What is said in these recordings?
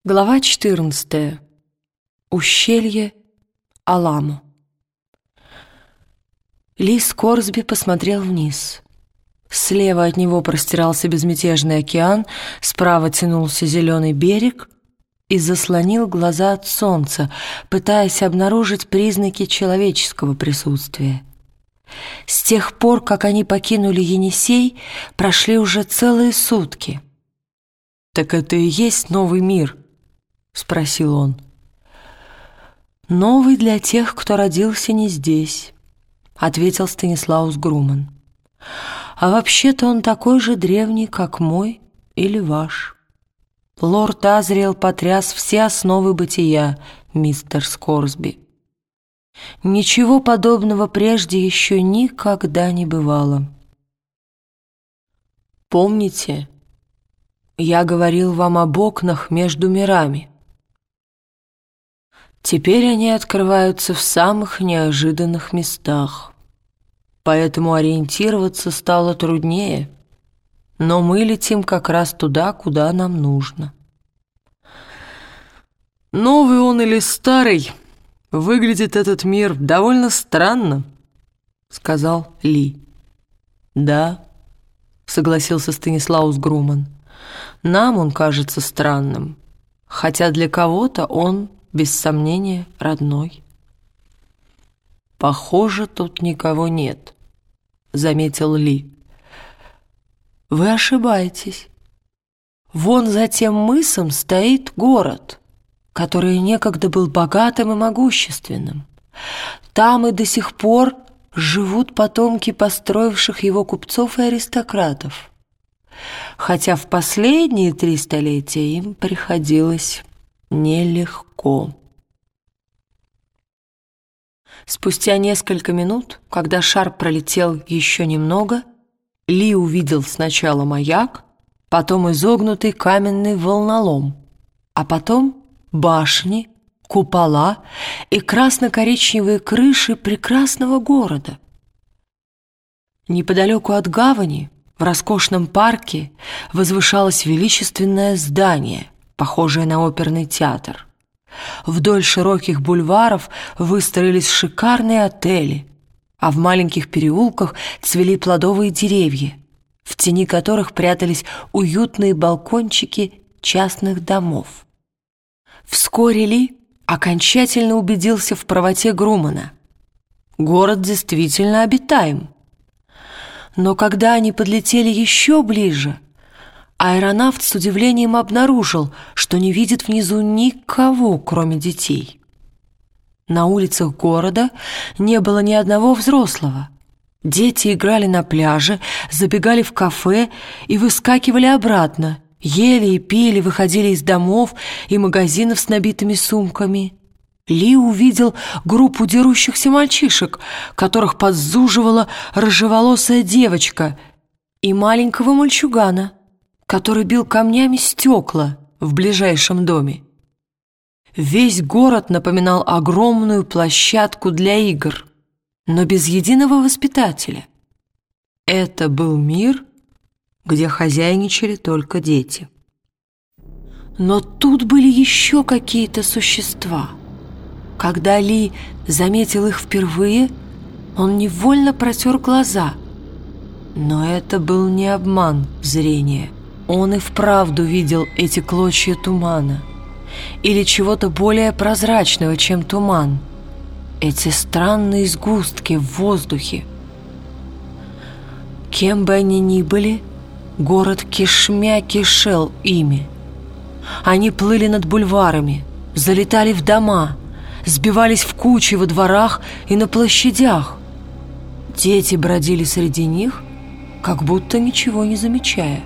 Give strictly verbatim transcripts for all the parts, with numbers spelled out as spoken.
Глава четырнадцатая. Ущелье Аламо. Ли Скорсби посмотрел вниз. Слева от него простирался безмятежный океан, справа тянулся зеленый берег и заслонил глаза от солнца, пытаясь обнаружить признаки человеческого присутствия. С тех пор, как они покинули Енисей, прошли уже целые сутки. «Так это и есть новый мир?» — спросил он. «Новый для тех, кто родился не здесь», — ответил Станислаус Груман. «А вообще-то он такой же древний, как мой или ваш. Лорд Азриэл потряс все основы бытия, мистер Скорсби. Ничего подобного прежде еще никогда не бывало. Помните, я говорил вам об окнах между мирами? Теперь они открываются в самых неожиданных местах, поэтому ориентироваться стало труднее, но мы летим как раз туда, куда нам нужно. Новый он или старый, выглядит этот мир довольно странно, сказал Ли. Да, согласился Станислаус Груман, нам он кажется странным, хотя для кого-то он, без сомнения, родной. «Похоже, тут никого нет», — заметил Ли. «Вы ошибаетесь. Вон за тем мысом стоит город, который некогда был богатым и могущественным. Там и до сих пор живут потомки построивших его купцов и аристократов, хотя в последние три столетия им приходилось нелегко». Спустя несколько минут, когда шар пролетел еще немного, Ли увидел сначала маяк, потом изогнутый каменный волнолом, а потом башни, купола и красно-коричневые крыши прекрасного города. Неподалеку от гавани, в роскошном парке, возвышалось величественное здание, похожее на оперный театр. Вдоль широких бульваров выстроились шикарные отели, а в маленьких переулках цвели плодовые деревья, в тени которых прятались уютные балкончики частных домов. Вскоре Ли окончательно убедился в правоте Грумана. Город действительно обитаем. Но когда они подлетели еще ближе, аэронавт с удивлением обнаружил, что не видит внизу никого, кроме детей. На улицах города не было ни одного взрослого. Дети играли на пляже, забегали в кафе и выскакивали обратно, ели и пили, выходили из домов и магазинов с набитыми сумками. Ли увидел группу дерущихся мальчишек, которых подзуживала рыжеволосая девочка, и маленького мальчугана, который бил камнями стекла в ближайшем доме. Весь город напоминал огромную площадку для игр, но без единого воспитателя. Это был мир, где хозяйничали только дети. Но тут были еще какие-то существа. Когда Ли заметил их впервые, он невольно протер глаза. Но это был не обман зрения. Он и вправду видел эти клочья тумана, или чего-то более прозрачного, чем туман, эти странные сгустки в воздухе. Кем бы они ни были, город кишмя кишел ими. Они плыли над бульварами, залетали в дома, сбивались в кучи во дворах и на площадях. Дети бродили среди них, как будто ничего не замечая.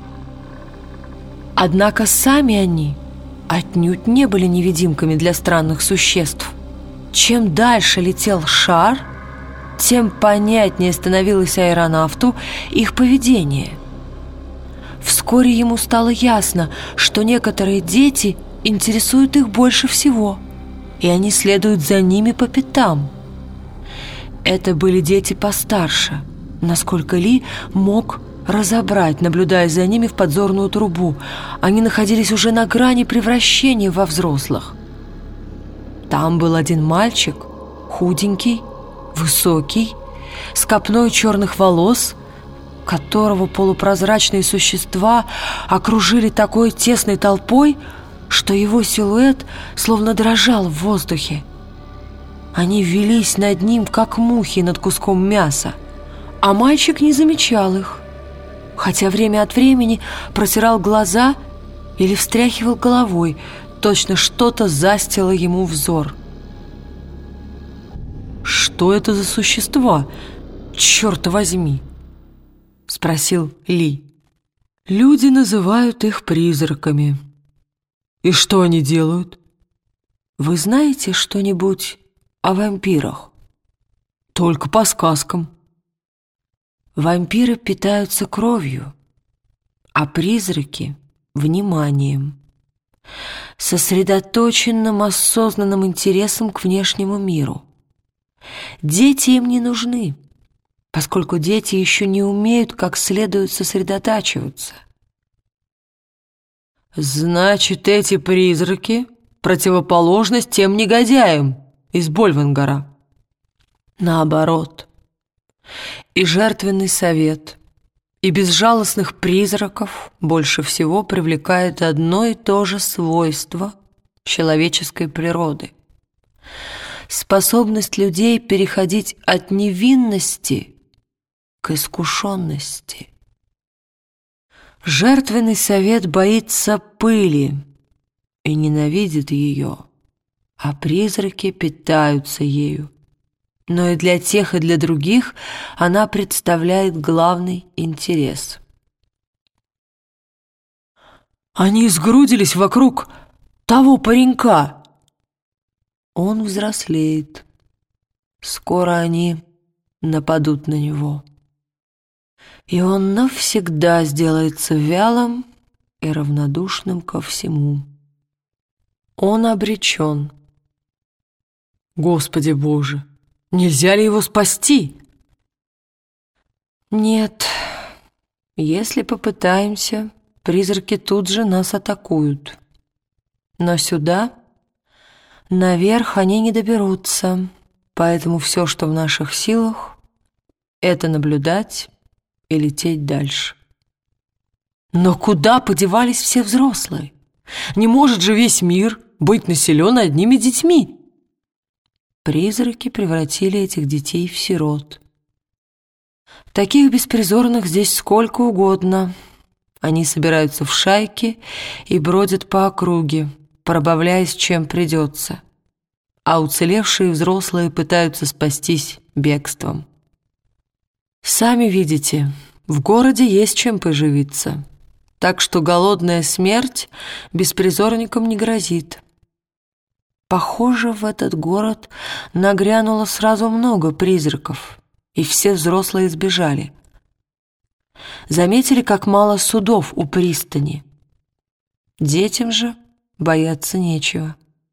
Однако сами они отнюдь не были невидимками для странных существ. Чем дальше летел шар, тем понятнее становилось аэронавту их поведение. Вскоре ему стало ясно, что некоторые дети интересуют их больше всего, и они следуют за ними по пятам. Это были дети постарше, насколько Ли мог разобрать, наблюдая за ними в подзорную трубу. Они находились уже на грани превращения во взрослых. Там был один мальчик, худенький, высокий, с копной черных волос, которого полупрозрачные существа окружили такой тесной толпой, что его силуэт словно дрожал в воздухе. Они вились над ним, как мухи над куском мяса, а мальчик не замечал их, хотя время от времени протирал глаза или встряхивал головой, точно что-то застило ему взор. «Что это за существа, черт возьми?» — спросил Ли. «Люди называют их призраками». «И что они делают?» «Вы знаете что-нибудь о вампирах?» «Только по сказкам». «Вампиры питаются кровью, а призраки — вниманием, сосредоточенным осознанным интересом к внешнему миру. Дети им не нужны, поскольку дети еще не умеют как следует сосредотачиваться». «Значит, эти призраки — противоположность тем негодяям из Больвангара?» «Наоборот. И жертвенный совет, и безжалостных призраков больше всего привлекает одно и то же свойство человеческой природы — способность людей переходить от невинности к искушенности. Жертвенный совет боится пыли и ненавидит ее, а призраки питаются ею. Но и для тех, и для других она представляет главный интерес». «Они сгрудились вокруг того паренька». «Он взрослеет. Скоро они нападут на него. И он навсегда сделается вялым и равнодушным ко всему. Он обречен». «Господи Боже! Нельзя ли его спасти?» «Нет. Если попытаемся, призраки тут же нас атакуют. Но сюда, наверх, они не доберутся, поэтому все, что в наших силах, это наблюдать и лететь дальше». «Но куда подевались все взрослые? Не может же весь мир быть населен одними детьми?» Призраки превратили этих детей в сирот. Таких беспризорных здесь сколько угодно. Они собираются в шайки и бродят по округе, пробавляясь чем придется, а уцелевшие взрослые пытаются спастись бегством. Сами видите, в городе есть чем поживиться, так что голодная смерть беспризорникам не грозит. Похоже, в этот город нагрянуло сразу много призраков, и все взрослые сбежали. Заметили, как мало судов у пристани. Детям же бояться нечего.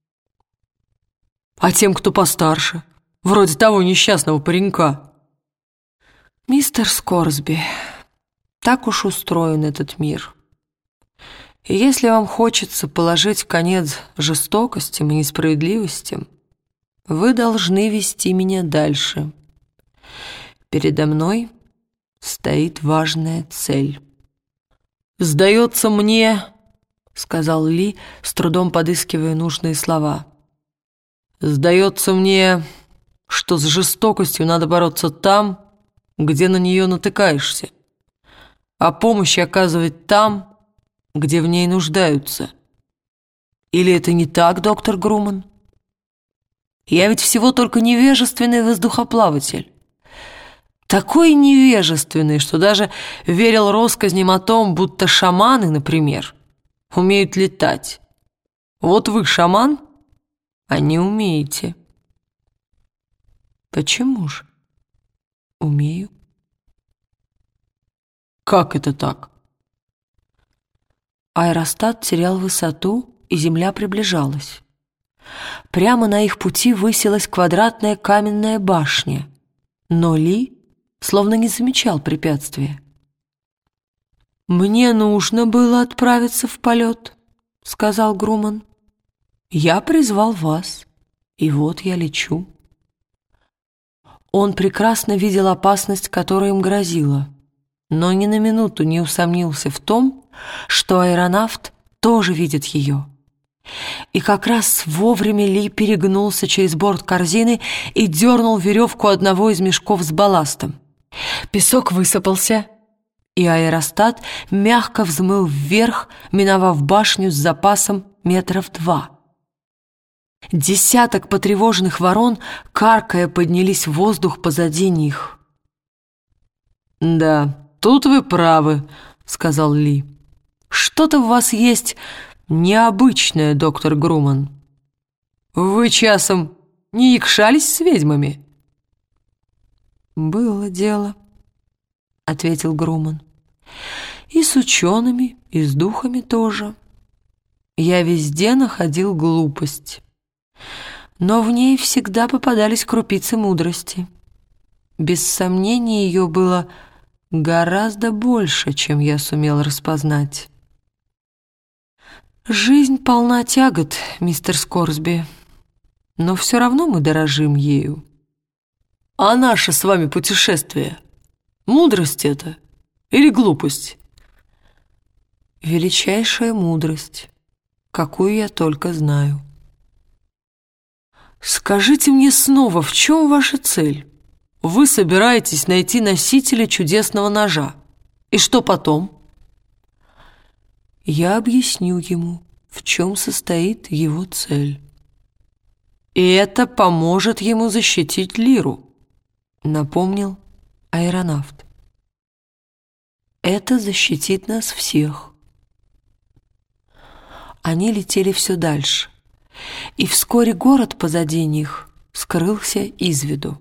«А тем, кто постарше, вроде того несчастного паренька?» «Мистер Скорсби, так уж устроен этот мир. И если вам хочется положить конец жестокостям и несправедливостям, вы должны вести меня дальше. Передо мной стоит важная цель». «Сдается мне, — сказал Ли, с трудом подыскивая нужные слова, — сдается мне, что с жестокостью надо бороться там, где на нее натыкаешься, а помощь оказывать там, где в ней нуждаются. Или это не так, доктор Груман? Я ведь всего только невежественный воздухоплаватель. Такой невежественный, что даже верил россказням о том, будто шаманы, например, умеют летать. Вот вы шаман, а не умеете». «Почему же? Умею». «Как это так?» Аэростат терял высоту, и земля приближалась. Прямо на их пути высилась квадратная каменная башня, но Ли словно не замечал препятствия. «Мне нужно было отправиться в полет», — сказал Груман. «Я призвал вас, и вот я лечу». Он прекрасно видел опасность, которая им грозила, но ни на минуту не усомнился в том, что аэронавт тоже видит ее. И как раз вовремя Ли перегнулся через борт корзины и дернул веревку одного из мешков с балластом. Песок высыпался, и аэростат мягко взмыл вверх, миновав башню с запасом метров два. Десяток потревоженных ворон, каркая, поднялись в воздух позади них. «Да, тут вы правы», — сказал Ли. «Что-то в вас есть необычное, доктор Груман. Вы часом не якшались с ведьмами?» «Было дело», — ответил Груман. «И с учеными, и с духами тоже. Я везде находил глупость, но в ней всегда попадались крупицы мудрости. Без сомнения, ее было гораздо больше, чем я сумел распознать. Жизнь полна тягот, мистер Скорсби, но все равно мы дорожим ею. А наше с вами путешествие, мудрость это или глупость?» «Величайшая мудрость, какую я только знаю». «Скажите мне снова, в чем ваша цель? Вы собираетесь найти носителя чудесного ножа. И что потом?» «Я объясню ему, в чем состоит его цель». «И это поможет ему защитить Лиру», — напомнил аэронавт. «Это защитит нас всех». Они летели все дальше, и вскоре город позади них скрылся из виду.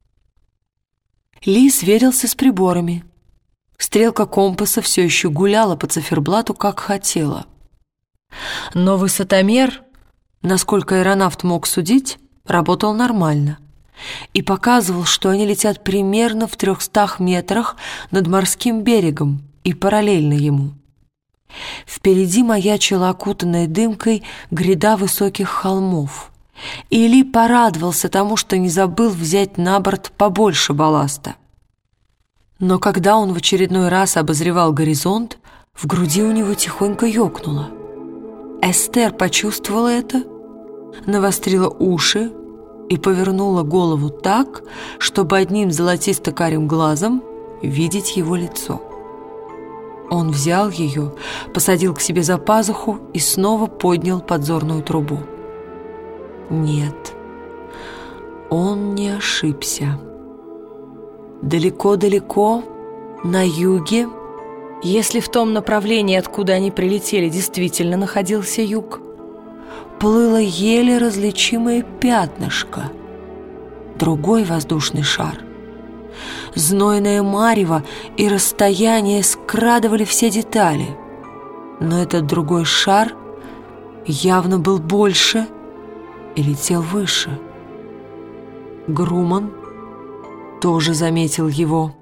Ли сверился с приборами. Стрелка компаса все еще гуляла по циферблату, как хотела. Но высотомер, насколько аэронавт мог судить, работал нормально и показывал, что они летят примерно в трехстах метрах над морским берегом и параллельно ему. Впереди маячила окутанная дымкой гряда высоких холмов, и Ли порадовался тому, что не забыл взять на борт побольше балласта. Но когда он в очередной раз обозревал горизонт, в груди у него тихонько ёкнуло. Эстер почувствовала это, навострила уши и повернула голову так, чтобы одним золотисто-карим глазом видеть его лицо. Он взял ее, посадил к себе за пазуху и снова поднял подзорную трубу. Нет, он не ошибся. Далеко-далеко, на юге, если в том направлении, откуда они прилетели, действительно находился юг, плыло еле различимое пятнышко, другой воздушный шар. Знойное марево и расстояние скрадывали все детали, но этот другой шар явно был больше и летел выше. Груман тоже заметил его.